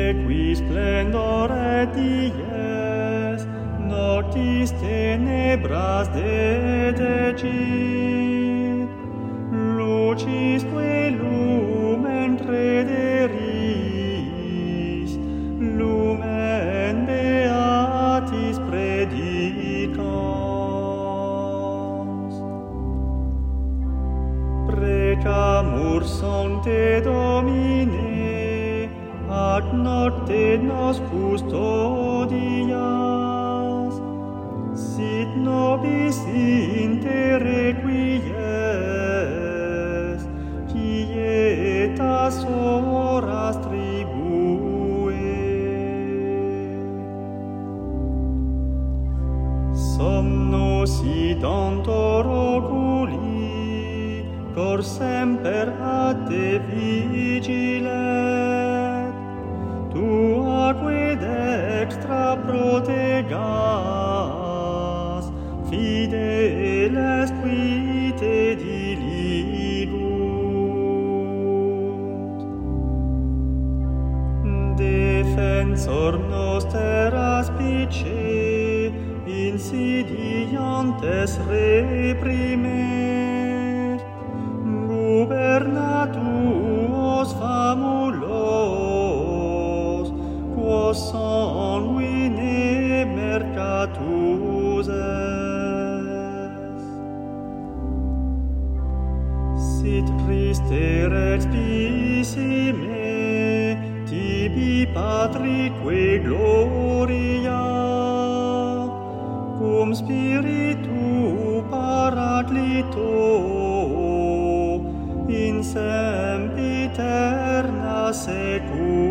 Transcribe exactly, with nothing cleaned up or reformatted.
qui splendore dies, noctis tenebras dedegit, lucisque lumen trederis, lumen beatis predicans. Precamur sancte Domine, ac nocte nos custodias, sit nobis inter quies, quietas horas tribue. Somno sidantor oculi, cor semper ad te vigilet, tuaque dextra protegas, fideles qui te diligut. Defensor noster aspice, insidiantes reprimer, gubernatus famulos, quos sanguine mercatus es. Sit triste respicime, tibi Patrique gloria, cum spiritu paraclito, in sempiterna secula.